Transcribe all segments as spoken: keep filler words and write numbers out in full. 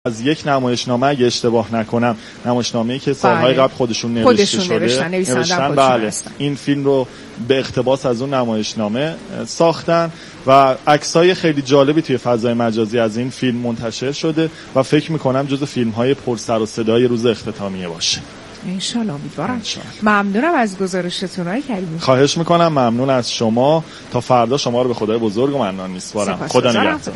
از یک نمایشنامه اگه اشتباه نکنم، نمایشنامه‌ای که سالهای قبل خودشون نوشته خودشون شده نوشتن، نوشتن بله این فیلم رو به اقتباس از اون نمایشنامه ساختن و عکسای خیلی جالبی توی فضای مجازی از این فیلم منتشر شده و فکر میکنم جزو فیلم‌های پر سر و صدای روز اختتامیه باشه. انشالله، امیدوارم. ممنونم از گزارشتون های کریمی. خواهش میکنم، ممنون از شما. تا فردا شما رو به خدای بزرگ و منان میسپارم. خدا نگهدار.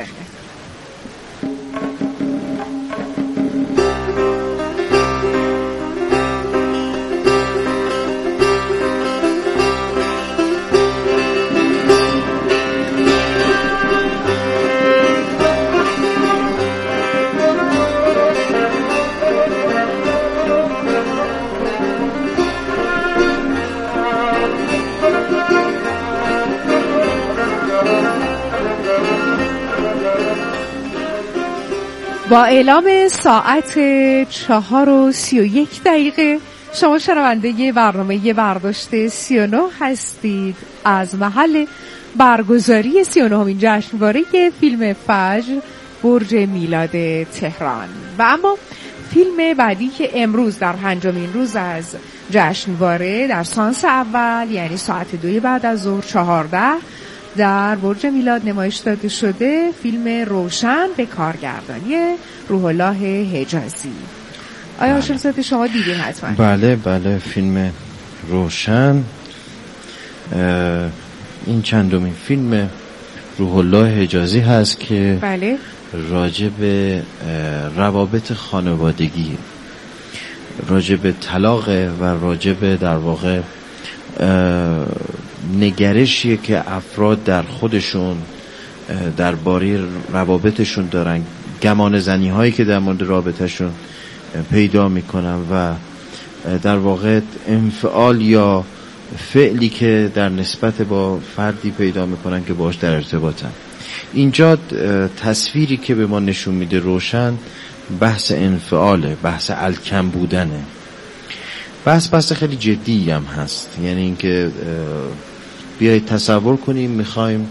با اعلام ساعت چهار و سی و یک دقیقه شما شنونده برنامه برداشت سی و نه هستید از محل برگزاری سی و نهمین جشنواره فیلم فجر برج میلاد تهران. و اما فیلم بعدی که امروز در پنجمین روز از جشنواره در سانس اول، یعنی ساعت دوی بعد از ظهر چهارده در برج میلاد نمایش داده شده، فیلم روشن به کارگردانی روح الله حجازی. آیا هاشم زاده شما دیدین حتما؟ بله بله، فیلم روشن این چندمین فیلم روح الله حجازی هست که بله راجع به روابط خانوادگی، راجع به طلاق و راجع به در واقع نگرشیه که افراد در خودشون درباره روابطشون دارن، گمان زنی هایی که در مورد رابطشون پیدا میکنن و در واقع انفعال یا فعلی که در نسبت با فردی پیدا میکنن که باش در ارتباطن. اینجا تصویری که به ما نشون میده روشن بحث انفعاله، بحث الکم بودنه، بحث بحث خیلی جدی هم هست. یعنی اینکه بیایید تصور کنیم میخوایم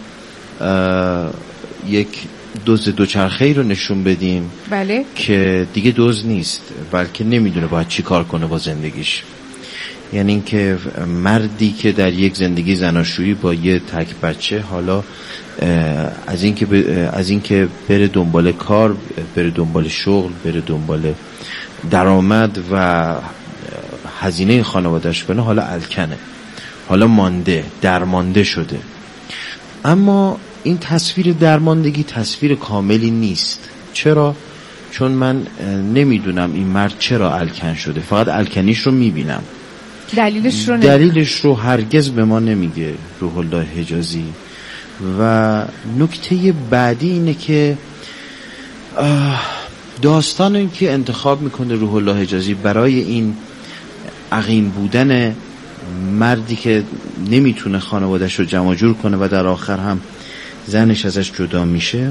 یک دوز دوچرخه‌ای رو نشون بدیم بله که دیگه دوز نیست، بلکه نمیدونه باید چی کار کنه با زندگیش. یعنی اینکه مردی که در یک زندگی زناشویی با یه تک بچه، حالا از اینکه از اینکه بره دنبال کار، بره دنبال شغل، بره دنبال درآمد و هزینه خانواده‌اش کنه، حالا الکنه، حالا مانده، درمانده شده. اما این تصویر درماندگی تصویر کاملی نیست. چرا؟ چون من نمیدونم این مرد چرا الکن شده، فقط الکنیش رو میبینم، دلیلش رو دلیلش رو هرگز به ما نمیگه روح الله حجازی. و نکته بعدی اینه که داستانی که انتخاب میکنه روح الله حجازی برای این عقیم بودن مردی که نمیتونه خانواده‌اش رو جمع جور کنه و در آخر هم زنش ازش جدا میشه،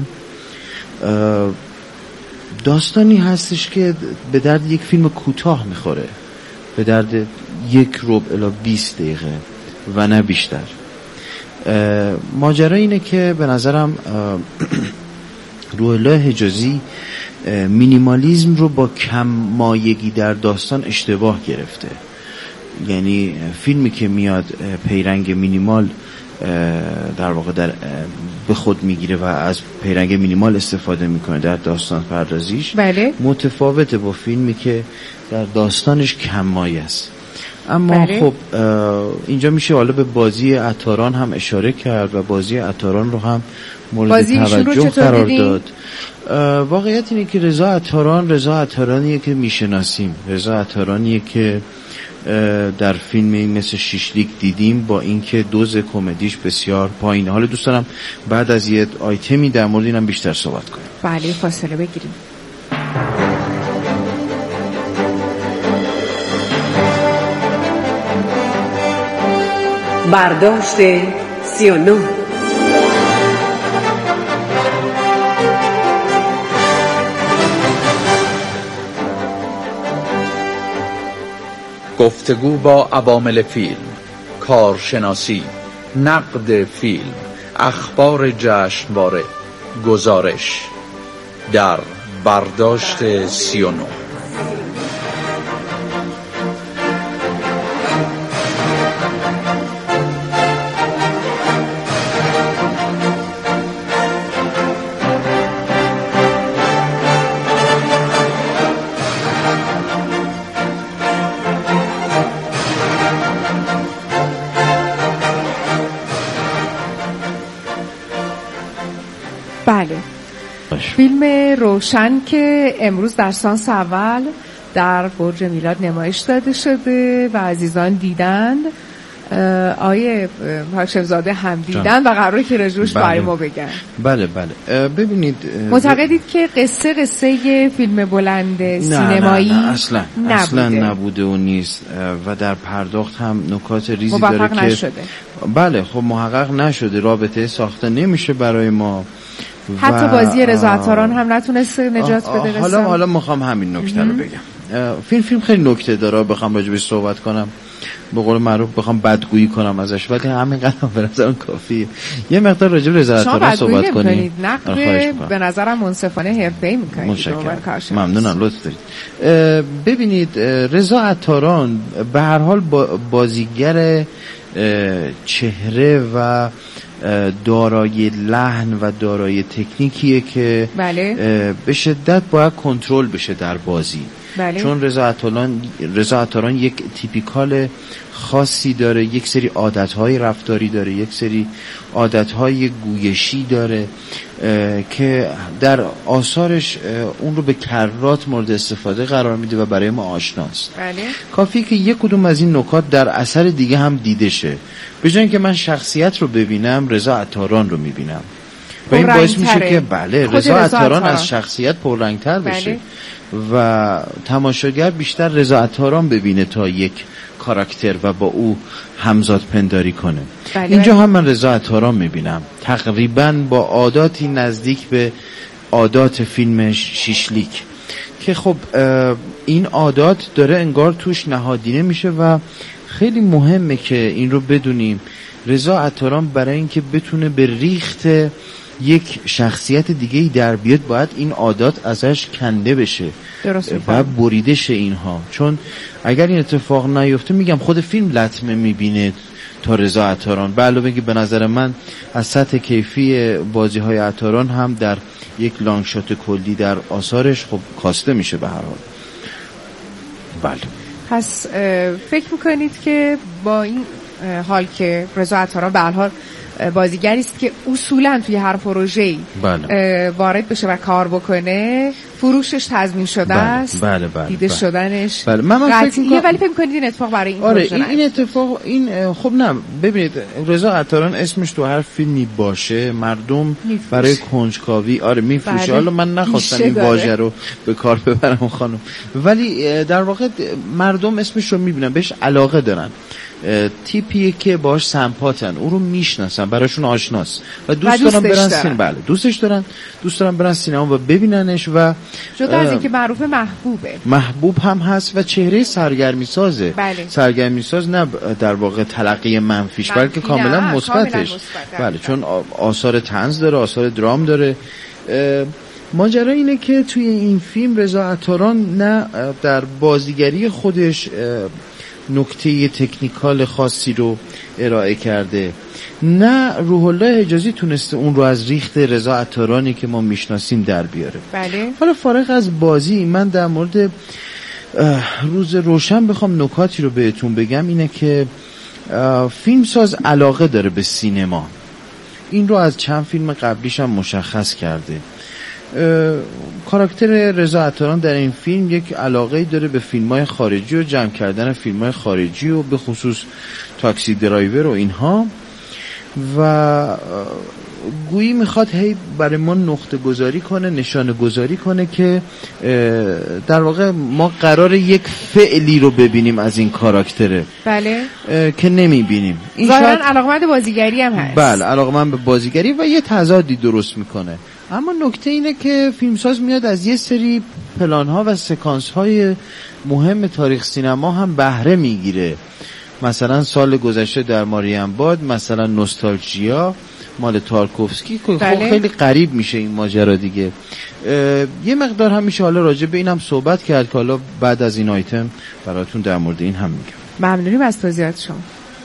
داستانی هستش که به درد یک فیلم کوتاه میخوره، به درد یک ربع الی بیست دقیقه و نه بیشتر. ماجرا اینه که به نظرم روح الله حجازی مینیمالیزم رو با کم مایگی در داستان اشتباه گرفته. یعنی فیلمی که میاد پیرنگ مینیمال در واقع در به خود میگیره و از پیرنگ مینیمال استفاده میکنه در داستان پردازیش، بله. متفاوته با فیلمی که در داستانش کم مایه است. اما بله. خب اینجا میشه حالا به بازی عطاران هم اشاره کرد و بازی عطاران رو هم مورد توجه قرار داد. واقعیت اینه که رضا عطاران رضا عطارانیه که میشناسیم، رضا عطارانیه که در فیلمی مثل شیشلیک دیدیم، با اینکه دوز کمدیش بسیار پایینه. حالا دوست دارم بعد از یه آیتمی در مورد اینم بیشتر صحبت کنیم. بله، فاصله بگیریم. برداشت سی و نه. گفتگو با عوامل فیلم، کارشناسی، نقد فیلم، اخبار جشنواره، گزارش در برداشت سی و نه. بله، فیلم روشن که امروز در سانس اول در برج میلاد نمایش داده شده و عزیزان دیدند. آیه هاشمزاده هم دیدن و قراره که رجوش برای ما بگن. بله بله. ببینید، معتقدید که قصه قصه فیلم بلند سینمایی نه نه نه اصلا نبوده. اصلا نبوده و نیست و در پرداخت هم نکات ریزی داره که نشده. بله خب محقق نشده، رابطه ساخته نمیشه برای ما. حتی بازی رضا عطاران هم نتونسته نجات بده قصه. حالا حالا میخوام همین نکته رو بگم. فیلم فیلم خیلی نکته داره، بخوام راجع بهش صحبت کنم به قول معروف بخوام بدگویی کنم ازش، ولی همین قدم به نظرم کافیه. یه مقدار راجع به رضا عطاران صحبت کنیم. نقد به نظرم منصفانه حرفه‌ای میکنید. متشکرم، ممنونم، لطف دارید. ببینید رضا عطاران به هر حال بازیگر چهره و دارای لحن و دارای تکنیکیه که بله. به شدت باید کنترل بشه در بازی. بله. چون رضا عطاران رضا عطاران یک تیپیکال خاصی داره، یک سری عادت‌های رفتاری داره، یک سری عادت‌های گویشی داره که در آثارش اون رو به کرات مورد استفاده قرار میده و برای ما آشناست. بله. کافیه که یک کدوم از این نکات در اثر دیگه هم دیده شه. به جای اینکه من شخصیت رو ببینم، رضا عطاران رو میبینم و این باعث میشه که بله رضا عطاران از شخصیت پررنگ‌تر بشه. بله. و تماشاگر بیشتر رضا عطاران ببینه تا یک کاراکتر و با او همزاد پنداری کنه. بله. اینجا هم من رضا عطاران میبینم تقریبا با عاداتی نزدیک به عادات فیلم شیشلیک که خب این عادات داره انگار توش نهادینه میشه و خیلی مهمه که این رو بدونیم. رضا عطاران برای اینکه بتونه به ریخت یک شخصیت دیگه‌ای در بیاد باید این عادات ازش کنده بشه، باید بریده شه اینها، چون اگر این اتفاق نیفته میگم خود فیلم لطمه میبینه تا رضا عطاران. به علاوه اینکه به نظر من از سطح کیفی بازی‌های عطاران هم در یک لانگ شات کلی در آثارش خب کاسته میشه به هر حال. بله. پس فکر میکنید که با این حال که رضا عطاران به هر حال بازیگری است که اصولا توی هر پروژه‌ای بله. وارد بشه و کار بکنه، فروشش تضمین شده بله. است، بله بله. دیده بله. شدنش بله. من من فکر قطعیه، ولی فکر می‌کنید این اتفاق برای این آره پروژه این, این اتفاق این خب نه ببینید رضا عطاران اسمش تو هر فیلمی باشه مردم میفروش. برای کنجکاوی آره میفروشه. بله. حالا من نخواستم این واژه رو به کار ببرم خانم، ولی در واقع مردم اسمش رو میبینن، بهش علاقه دارن، تیپیه که باش سمپاتن، او رو میشناسن، براشون آشناست و دوست, و دوست دارن برن سینما. بله دوستش دارن دوست دارن برن سینما و ببیننش و جدا از اینکه معروف محبوبه، محبوب هم هست و چهره سرگرمی سازه. بله. سرگرمی ساز نه در واقع تلقی منفیش منفی بلکه کاملا مثبتش. بله چون آثار طنز داره، آثار درام داره. ماجرا اینه که توی این فیلم رضا عطاران نه در بازیگری خودش نکته تکنیکال خاصی رو ارائه کرده، نه روح الله حجازی تونسته اون رو از ریخت رضا عطارانی که ما میشناسیم در بیاره. بله. حالا فارغ از بازی، من در مورد روز روشن بخوام نکاتی رو بهتون بگم اینه که فیلمساز علاقه داره به سینما، این رو از چند فیلم قبلیش هم مشخص کرده. کاراکتر رضا عطاران در این فیلم یک علاقه داره به فیلم‌های خارجی و جمع کردن فیلم‌های خارجی و به خصوص تاکسی درایور و اینها، و گویی میخواد هی برای ما نقطه گذاری کنه، نشانه گذاری کنه که در واقع ما قراره یک فعلی رو ببینیم از این کاراکتره. بله. که نمیبینیم. این ظاهرا علاقمند بازیگری هم هست. بله علاقمند به بازیگری و یه تضادی درست میکنه. اما نکته اینه که فیلمساز میاد از یه سری پلان‌ها و سکانس‌های مهم تاریخ سینما هم بهره میگیره. مثلا سال گذشته در ماریم باد، مثلا نوستالژیا مال تارکوفسکی خب بله. خیلی غریب میشه این ماجرا دیگه. یه مقدار هم میشه حالا راجع به اینم صحبت کرد که حالا بعد از این آیتم براتون در مورد این هم میگم. ممنونیم از توضیحات شما.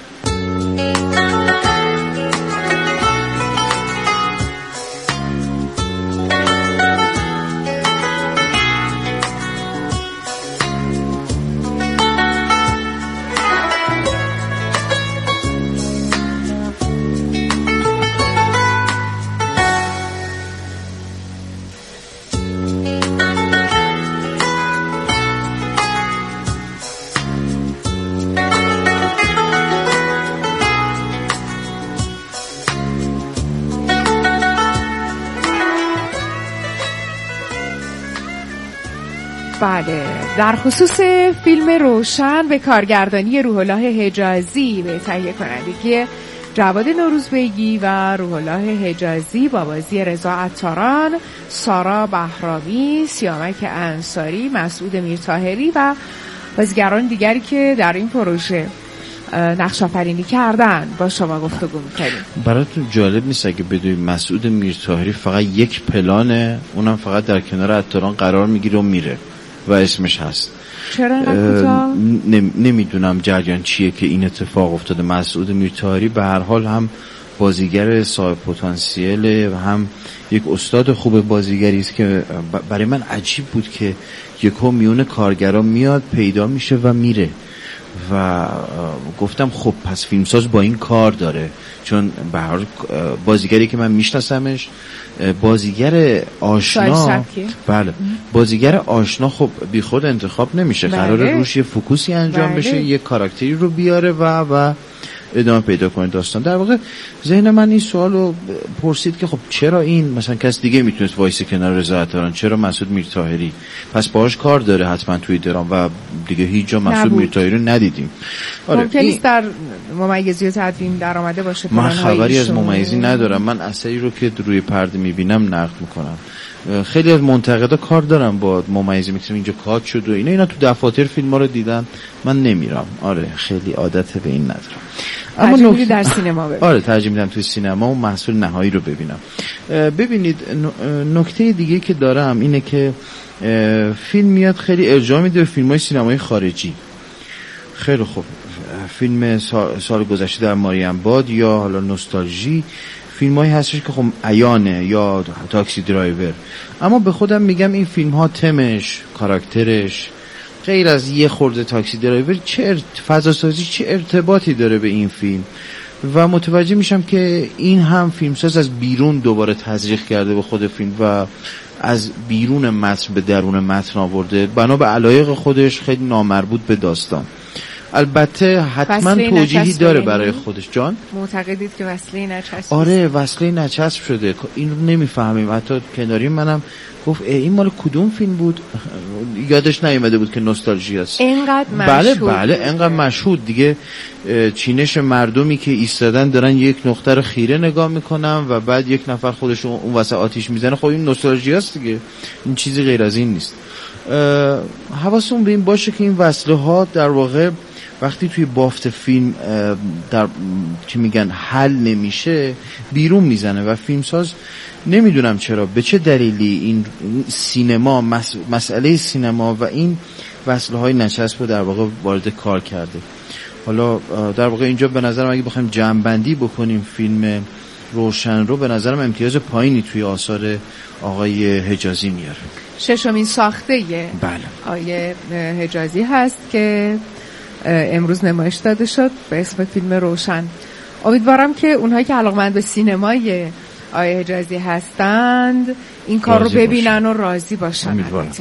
بله، در خصوص فیلم روشن به کارگردانی روح الله حجازی به تهیه کنندگی جواد نوروزبگی و روح الله حجازی با بازی رضا عطاران، سارا بهرامی، سیامک انصاری، مسعود میرطاهری و بازیگران دیگری که در این پروژه نقش آفرینی کردن با شما گفتگو می‌کنیم. براتون جالب نیست اگه بدونید مسعود میرطاهری فقط یک پلانه، اونم فقط در کنار عطاران قرار میگیره و میره و اسمش هست. چرا نکوتا؟ نمیدونم جریان چیه که این اتفاق افتاده. مسعود میرطاهری به هر حال هم بازیگر صاحب پتانسیله و هم یک استاد خوب بازیگری است که برای من عجیب بود که یکو میون کارگرا میاد پیدا میشه و میره و گفتم خب پس فیلمساز با این کار داره، چون به هر بازیگری که من میشناسمش بازیگر آشنا، بله بازیگر آشنا خب بی خود انتخاب نمیشه، قراره روش یه فوکوسی انجام بله. بشه، یه کاراکتری رو بیاره و و ادامه پیدا کنه داستان. در واقع ذهن من این سوالو پرسید که خب چرا این مثلا کس دیگه میتونست وایس کنار رضا عطاران، چرا مسعود میرطاهری؟ پس باهاش کار داره حتما توی درام و دیگه هیچ جا مسعود میرطاهری رو ندیدیم. آره ممکن است در ممیزی و تدوین در آمده باشه. من خبری از ممیزی ندارم، من اثری رو که روی پرده میبینم نقد میکنم. خیلی از منتقدا کار دارن با ممیزی، میگن اینجا کات شد و اینا اینا تو دفاتر فیلم‌ها رو دیدن، من نمیرم. آره خیلی عادت به این ندارم. اما نکته در سینما ببینم. آره ترجیح میدم توی سینما و محصول نهایی رو ببینم. ببینید نکته دیگه که دارم اینه که فیلم میاد خیلی ارجاع میده به فیلم‌های سینمایی خارجی. خیلی خوب، فیلم سال گذشته در ماریم باد یا حالا نوستالژی فیلمایی هستش که خب عیانه، یا تاکسی درایور، اما به خودم میگم این فیلم ها تمش، کاراکترش غیر از یه خورده تاکسی درایور چه فضا سازی چه ارتباطی داره به این فیلم و متوجه میشم که این هم فیلمساز از بیرون دوباره تزریق کرده به خود فیلم و از بیرون متن به درون متن آورده بنا به علایق خودش، خیلی نامربوط به داستان. البته حتما توجیهی داره برای خودش. جان معتقدید که وصله نچسب؟ آره وصله نچسب شده، این رو نمیفهمیم. حتی کناری منم گفت این مال کدوم فیلم بود، یادش نیومده بود که نوستالژی است. اینقدر مشهود. بله بله اینقدر مشهود دیگه. چینش مردمی که ایستادن دارن یک نقطه رو خیره نگاه میکنن و بعد یک نفر خودش اون واسه آتیش میزنه، خب این نوستالژی است دیگه، این چیزی غیر از این نیست. حواستون به این باشه که این وصله ها در واقع وقتی توی بافت فیلم در چی میگن حل نمیشه بیرون میزنه و فیلمساز نمیدونم چرا به چه دلیلی این سینما مس... مسئله سینما و این وصله های نچسب رو در واقع وارد کار کرده. حالا در واقع اینجا به نظرم اگه بخوایم جمع‌بندی بکنیم فیلم روشن رو، به نظرم امتیاز پایینی توی آثار آقای حجازی میاره. ششمین ساخته بله آقای حجازی هست که امروز نمایش داده شد به اسم فیلم روشن. امیدوارم که اونهایی که علاقمند به سینمای آقای حجازی هستند این کار رو ببینن و راضی باشن. امیدوارم.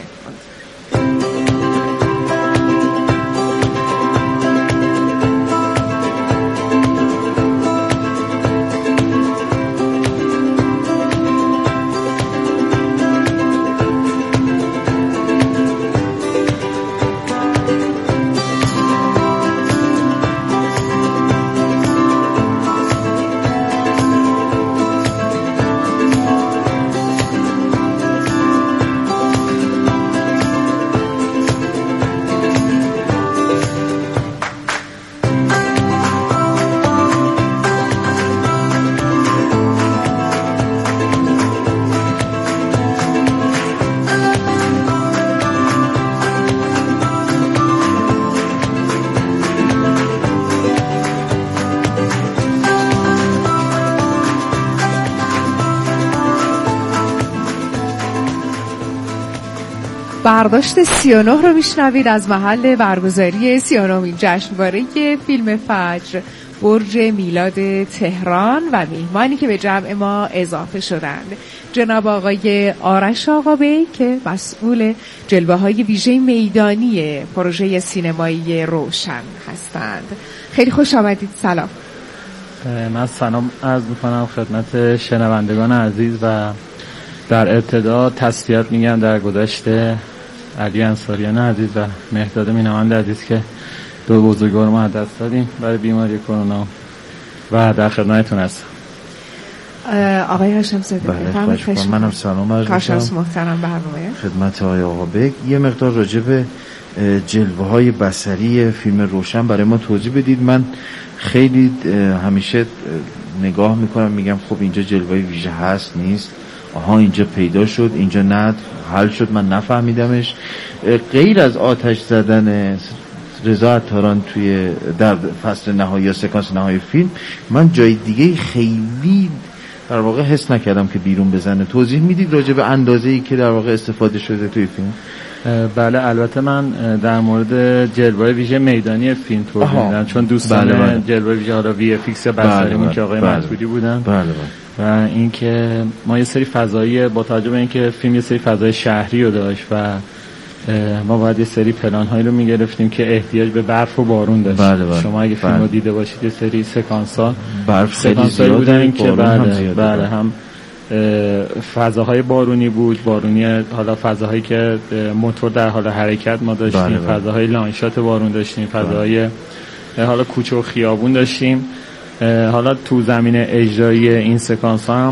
برداشت سی و نه رو میشنوید از محل برگزاری سی و نهمین جشنواره فیلم فجر برج میلاد تهران و میهمانی که به جمع ما اضافه شدند جناب آقای آرش آقابی که مسئول جلوه های ویژه میدانی پروژه سینمایی روشن هستند. خیلی خوش آمدید. سلام. من سلام عرض میکنم خدمت شنوندگان عزیز و در ابتدا تسلیت میگم در گذشته علی انصاریان عزیز و مهداد مینوند عزیز که دو بزرگوار ما دست دادیم برای بیماری کرونا و در خدمتتون هستم. آقای هاشم زاده بله منم سلام عرض می‌کنم محترم برنامه خدمت آقای آقابک. یه مقدار راجع به جلوه‌های بصری فیلم روشن برای ما توضیح بدید. من خیلی همیشه نگاه میکنم میگم خب اینجا جلوه ویژه هست نیست، آها اینجا پیدا شد اینجا نه حل شد من نفهمیدمش. غیر از آتش زدن رضا عطاران توی در فصل نهایی یا سکانس نهایی فیلم من جای دیگه خیلی در واقع حس نکردم که بیرون بزنه. توضیح میدید راجع به اندازه‌ای که در واقع استفاده شده توی فیلم؟ بله البته من در مورد جلوه ویژه میدانی فیلم توضیح میدم چون دوستان بله بله. جلوه ویژه حالا وی اف ایکس بصریمون بله که آقای بله مسعودی بودن بله بله. و اینکه ما یه سری فضایی با توجه به اینکه فیلم یه سری فضای شهری رو داشت و ما باید یه سری پلان هایی رو میگرفتیم که احتیاج به برف و بارون داشت. بله بله. شما اگه فیلم رو بله. دیده باشید یه سری سکانس ها برف خیلی زیاده بودن که بله بله هم فضاهای بارونی بود، بارونی حالا فضاهایی که موتور در حال حرکت ما داشتیم بله بله. فضاهای لانشات بارون داشتیم، فضاهای بله. حالا کوچه و خیابون داشتیم. حالا تو زمینه اجرایی این سکانس هم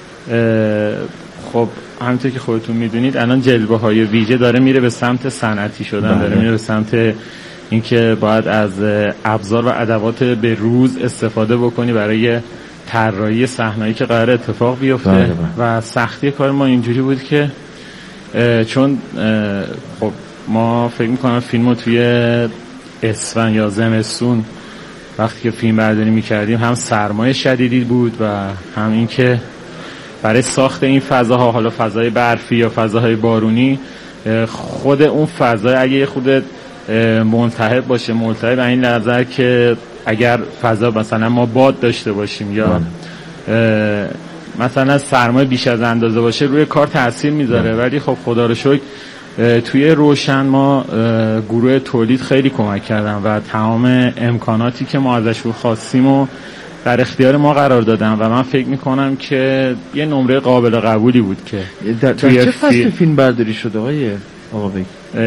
خب همونطور که خودتون میدونید الان جلوه های ویژه داره میره به سمت صنعتی شدن بله. داره میره به سمت اینکه باید از ابزار و ادوات به روز استفاده بکنی برای طراحی صحنه‌ای که قرار اتفاق بیفته بله بله. و سختی کار ما اینجوری بود که چون خب ما فکر میکنم فیلمو توی اسفند یا زمستون وقتی که فیلم برداری میکردیم هم سرمایه شدیدی بود و هم این که برای ساخت این فضاها حالا فضای برفی یا فضاهای بارونی خود اون فضا اگه خود ملتهب باشه ملتهب به این نظر که اگر فضا مثلا ما باد داشته باشیم یا مثلا سرمایه بیش از اندازه باشه روی کار تاثیر میذاره. ولی خب خدا رو شکر توی روشن ما گروه تولید خیلی کمک کردن و تمام امکاناتی که ما ازشون خواستیم و در اختیار ما قرار دادن و من فکر میکنم که یه نمره قابل قبولی بود که در چه فصل فیلم برداری شده آقای آقابک؟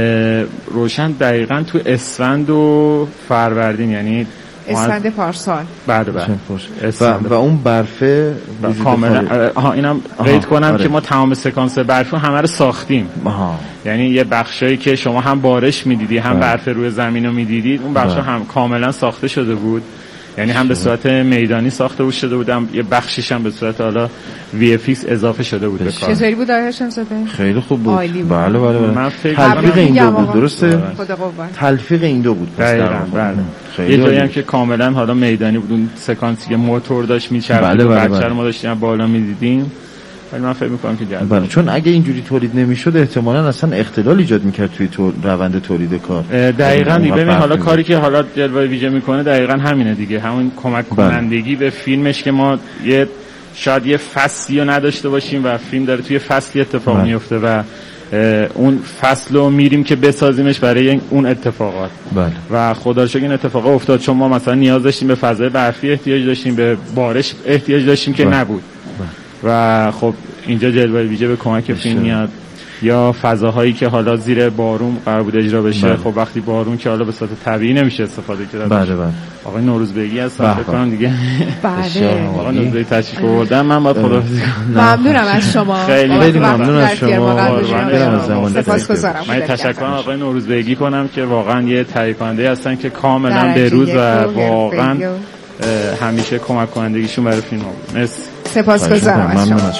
روشن دقیقاً تو اسفند و فروردین یعنی اسفند پارسال بله بله و, و اون برفه کاملا آها اینم قید کنم آره. که ما تمام سکانس برفو همه رو ساختیم آها. یعنی یه بخشایی که شما هم بارش میدیدی هم برف روی زمین رو میدیدید اون بخشا هم کاملا ساخته شده بود. یعنی هم به صورت میدانی ساخته بود شده بودم یه بخشیش هم به صورت حالا وی اف ایکس اضافه شده بود به کار. چطوری بود آیه‌شون زده؟ خیلی خوب بود. بود. بله بله بله. من تلفیق این دو بود درسته؟ تلفیق این دو بود. بله بله. یه جایی هم که کاملا حالا میدانی بود اون سکانسی که موتور داشت میچرخید بله بله بچه رو ما داشتیم بالا میدیدیم. ولی من فکر می‌کنم که جذاب بله چون اگه اینجوری تولید نمی‌شد احتمالاً اصلا اختلال ایجاد می‌کرد توی تو روند تولید کار. دقیقاً دیگه ببین حالا کاری که حالا جلوه ویژه میکنه دقیقاً همینه دیگه، همون کمک کنندگی به فیلمش که ما یه شاید یه فصلی رو نداشته باشیم و فیلم داره توی فصلی اتفاق بله. میفته و اون فصل رو میریم که بسازیمش برای اون اتفاقات بله. و خدا رو شکر این اتفاق افتاد چون ما مثلا نیاز داشتیم به فضای برفی احتیاج داشتیم به بارش احتیاج داشتیم که بله. نبود بله. و خب اینجا جلوه ویژه به کمک فیلم میاد یا فضاهایی که حالا زیر بارون قرار بود اجرا بشه بله. خب وقتی بارون که حالا به صورت طبیعی نمیشه استفاده کرد. بله بله. آقای نوروزبگی هستن فکر کنم دیگه. بله. آقای نوروزبگی تشریف آوردن من باید خداحافظی کنم. ممنونم از شما. خیلی خیلی ممنون از شما. سپاسگزارم. من تشکر آقای نوروزبگی کنم که واقعا یه تهیه کننده هستن که کاملا به روز و واقعا همیشه کمک کنندگیشون برای فیلم بود. مرسی. سپاسگزارم از شما.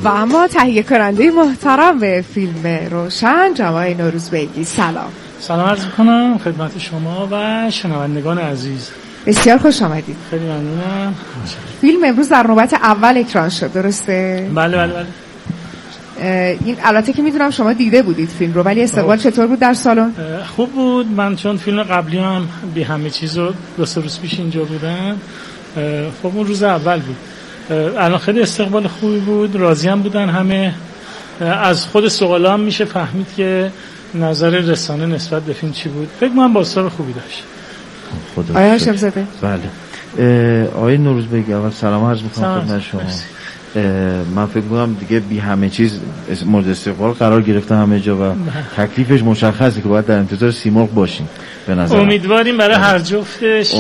و اما تهیه کننده محترم به فیلم روشن جناب نوروزبگی، سلام. سلام عرض میکنم خدمت شما و شنوندگان عزیز. بسیار خوش آمدید. خیلی ممنونم. فیلم امروز در نوبت اول اکران شد، درسته؟ بله بله بله. این البته که میدونم شما دیده بودید فیلم رو، ولی استقبال چطور بود در سالن؟ خوب بود. من چون فیلم قبلی هم بی همه چیز رو دو سه روز پیش اینجا بودم، خب اون روز اول بود. الان خیلی استقبال خوبی بود، راضی هم بودن همه. از خود سوالا هم میشه فهمید که نظر رسانه نسبت به فیلم چی بود. فکر من بازتاب خوبی داشت. آیا هاشم زاده؟ بله. آقای نوروزبگی، اول سلام عرض میکنم خدمت شما. من فکر می‌کنم دیگه بی همه چیز مورد استقبال قرار گرفته همه جا و تکلیفش مشخصه که باید در انتظار سیمرغ باشیم. به نظر امیدواریم برای هر جفتش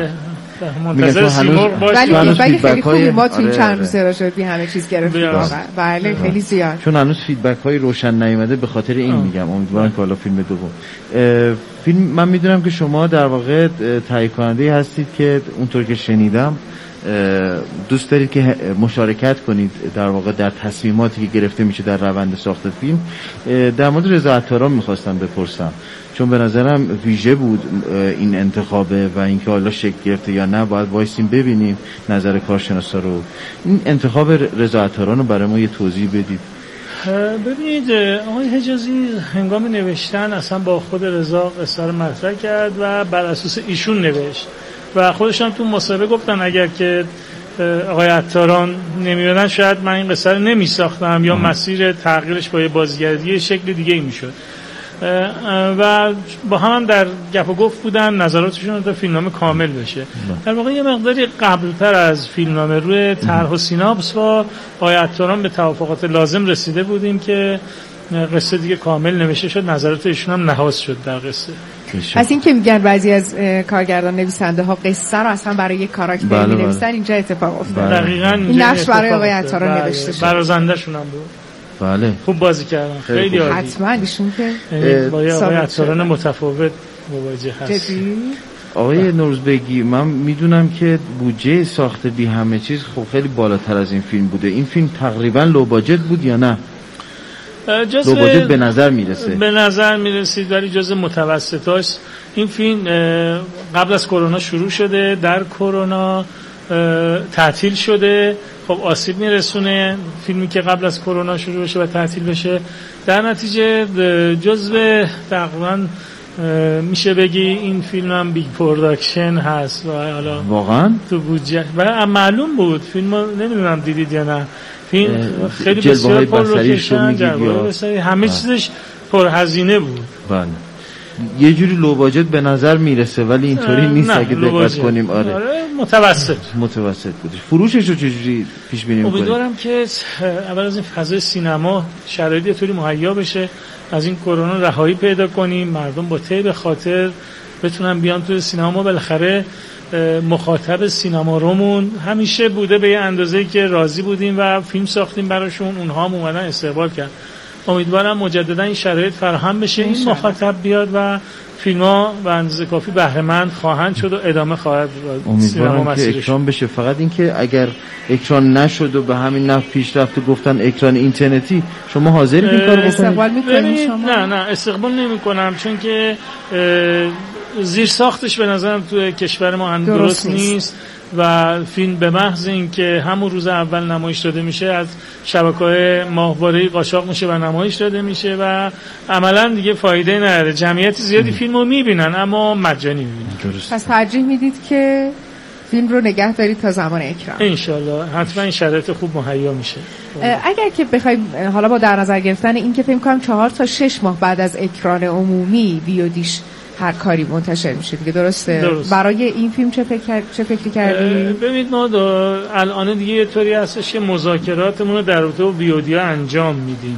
منتظر سیمرغ باشیم. ولی ولی خیلی خوبی ما تو این چند روزه راجع به همه چیز گرفتیم واقعا. بله خیلی زیاد. چون هنوز فیدبک های روشن نیومده، به خاطر این میگم امیدوارم که حالا فیلم دوم فیلم من میدونم که شما در واقع تهیه کننده هستید که اونطور که شنیدم دوست دارید که مشارکت کنید در واقع در تصمیماتی که گرفته میشه در روند ساخت فیلم. در مورد رضا عطاران میخواستم بپرسم، چون به نظرم ویژه بود این انتخابه و اینکه حالا شکل گرفته یا نه باید وایسیم ببینیم نظر کارشناسا رو. این انتخاب رضا عطاران رو برای ما یه توضیح بدید. ببینید آقای حجازی هنگام نوشتن اصلا با خود رضا قصه رو مطرح کرد و بر اساس ایشون نوشت و خودشان تو مصاحبه گفتن اگر که آقای عطاران نمی‌بودن شاید من این قصه رو نمی‌ساختم یا مسیر تغییرش با یه بازیگری شکل دیگه ای می‌شد. و با هم, هم در گپ و گفت بودن نظراتشون رو تا فیلمنامه کامل بشه. در واقع یه مقداری قبلتر از فیلمنامه روی طرح و سیناپس با آقای عطاران به توافقات لازم رسیده بودیم که قصه دیگه کامل نوشته شد، نظرات ایشون هم نهاز شد در قصه. از این که میگن بعضی از کارگردان نویسنده ها قصه رو اصلا برای یک کاراکتر بله می‌نویسن، بله. اینجا اتفاق افتاد. دقیقاً این نقش برای آقای عطاران بله. نوشته شد. برازنده شون هم بود. بله. خوب بازی کردن. خیلی عالی. حتما ایشون که با آقای عطاران متفاوت مواجه هست. جدی؟ آقای نوروزبگی، من میدونم که بودجه ساخت بی همه چیز خب خیلی بالاتر از این فیلم بوده. این فیلم تقریبا لو باجت بود یا نه؟ لو باجت به نظر میرسه. به نظر میرسید ولی جز متوسطاش. این فیلم قبل از کرونا شروع شده، در کرونا تعطیل شده. خب آسیب میرسونه فیلمی که قبل از کرونا شروع بشه و تعطیل بشه. در نتیجه جزو تقریبا میشه بگی این فیلم هم بیگ پروداکشن هست و حالا واقعا تو بودجه و معلوم بود. فیلم نمیدونم دیدید یا نه، فیلم خیلی بسیار پر لوکیشن، جلوه‌های بسری، همه چیزش پر هزینه بود. بله. یه جوری لو باجت به نظر میرسه ولی اینطوری نیست اگه دقت کنیم. آره. آره متوسط متوسط بود. فروشش رو چجوری پیش بینی می‌کنید؟ امیدوارم که اول از این فضای سینما شرایطی یه طوری مهیا بشه از این کرونا رهایی پیدا کنیم، مردم با طیب خاطر بتونن بیان تو سینما. ما بالاخره مخاطب سینما رومون همیشه بوده به یه اندازه‌ای که راضی بودیم و فیلم ساختیم براشون، اونها هم اومدن استقبال کردن. امیدوارم مجددا این شرایط فراهم بشه، این مخاطب بیاد و فیلم‌ها به اندازه کافی بهره‌مند خواهند شد و ادامه خواهد داد. امیدوارم که اکران بشه. فقط اینکه اگر اکران نشد و به همین نحو پیش رفت و گفتن اکران اینترنتی، شما حاضرید این کارو بکنید؟ استقبال می‌کنید شما؟ نه نه استقبال نمی‌کنم، چون که زیر ساختش به نظرم تو کشور ما هم درست, درست نیست. نیست و فیلم به محض اینکه همون روز اول نمایش داده میشه از شبکه‌های ماهواره‌ای قاچاق میشه و نمایش داده میشه و عملاً دیگه فایده نداره. جمعیت زیادی فیلمو میبینن اما مجانی میبینن. پس ترجیح میدید که فیلم رو نگه دارید تا زمان اکران؟ انشالله حتما این شرایط خوب مهیا میشه. اگر که بخوایم حالا با در نظر گرفتن این که فکر کنم چهار تا شش ماه بعد از اکران عمومی ویودیش هر کاری منتشر میشه دیگه، درسته؟ درست. برای این فیلم چه فکر چه فکری کردید؟ ببینید ما الان دیگه یه طوری هستش که مذاکراتمون رو در رابطه با ویودی انجام میدیم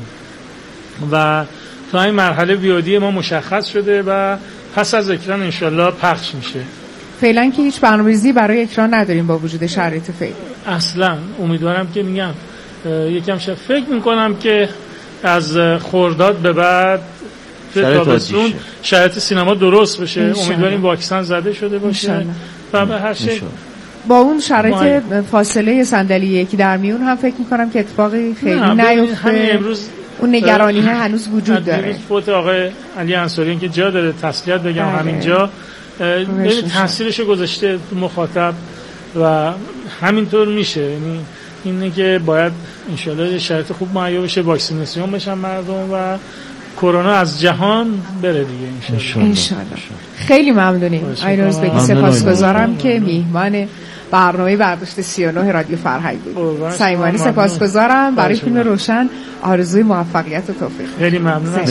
و تا این مرحله ویودی ما مشخص شده و پس از اکران انشالله پخش میشه. فعلا که هیچ برنامه‌ریزی برای اکران نداریم با وجود شرایط فعلی. اصلا امیدوارم که میگم یکم شب فکر میکنم که از خرداد به بعد تابستون شرایط سینما درست بشه. امیدواریم واکسن زده شده باشه و به هر شکل با اون شرایط فاصله صندلی یکی در میون هم فکر میکنم که اتفاقی خیلی نیفته. اون نگرانی ها هنوز وجود داره. دیروز فوت آقای علی انصاری که جا داره تسلیت بگم همینجا، ببین تاثیرشو گذاشته تو مخاطب و همینطور میشه. یعنی اینه که باید انشالله شرایط خوب مهیا بشه، واکسیناسیون بشن مردم و کرونا از جهان بره دیگه انشالله. انشالله. خیلی ممنونیم آینوز بگی، سپاسگزارم که میهمان برنامه برداشت سی و نه رادیو فرهنگ بود. صمیمانه سپاسگزارم. برای فیلم روشن آرزوی موفقیت و توفیق. خیلی ممنونم.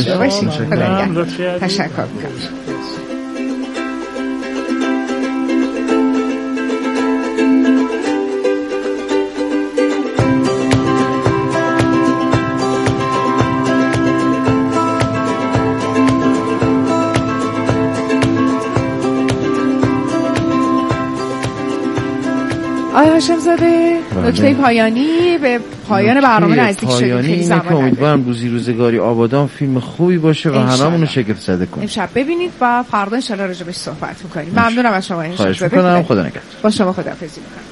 تشکر میکنم. آیا هاشم زاده نکته پایانی به پایان برنامه نزدیک شدیم. خیلی زمان که امیدوارم روزی روزگاری آبادان فیلم خوبی باشه و هممون رو شگفت زده کنه. امشب ببینید و فردا ان شاءالله راجع بهش صحبت می‌کنیم. ممنونم از شما. خواهش می‌کنم. خدا نگهدار. با شما خداحافظی می‌کنم.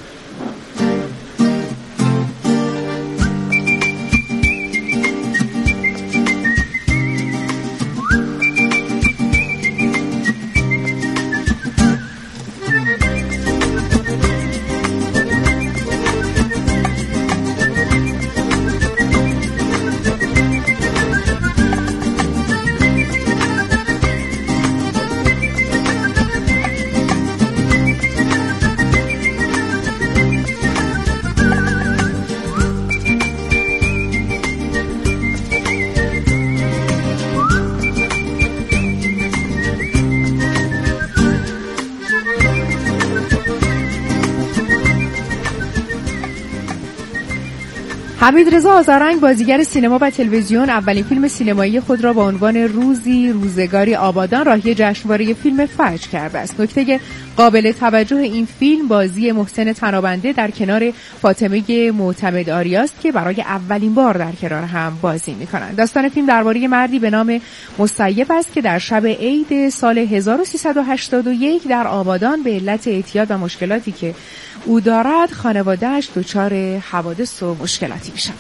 حمیدرضا آذرنگ بازیگر سینما و تلویزیون اولین فیلم سینمایی خود را با عنوان روزی روزگاری آبادان راهی جشنواره فیلم فجر کرده است. نکته قابل توجه این فیلم بازی محسن تنابنده در کنار فاطمه معتمد آریاست که برای اولین بار در کنار هم بازی می‌کنند. داستان فیلم درباره مردی به نام مصیب است که در شب عید سال هزار و سیصد و هشتاد و یک در آبادان به علت اعتیاد و مشکلاتی که او دارد خانواده‌اش دچار حوادث و مشکلاتی میشن.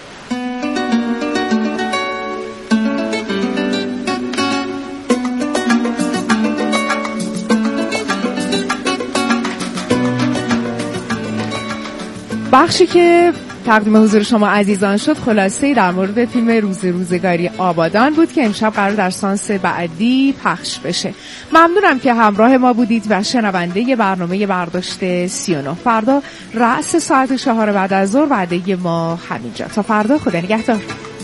بخشی که تقدیم حضور شما عزیزان شد خلاصه در مورد فیلم روز روزگاری آبادان بود که امشب قرار در سانس بعدی پخش بشه. ممنونم که همراه ما بودید و شنونده برنامه برداشت سی و نه. فردا رأس ساعت چهار بعد از ظهر وعده ما همینجا. تا فردا، خدا نگهدار.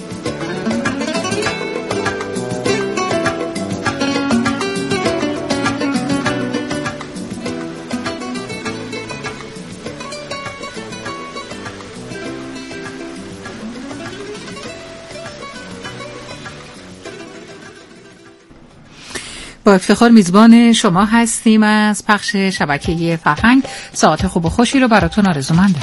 با افتخار میزبان شما هستیم از پخش شبکه فرهنگ. ساعت خوب و خوشی رو براتون آرزومندم.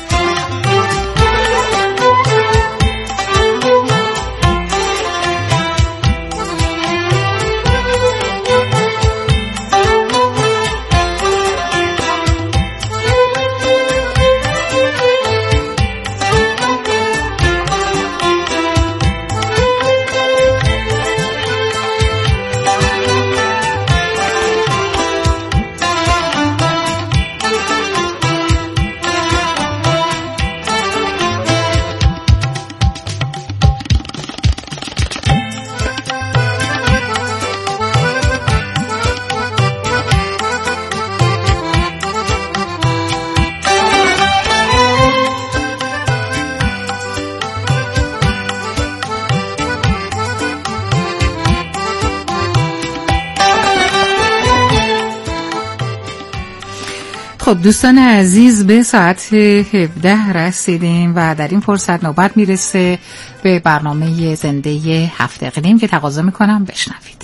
خب دوستان عزیز، به ساعت هفده رسیدیم و در این فرصت نوبت میرسه به برنامه زنده هفت اقلیم که تقاضا میکنم بشنوید.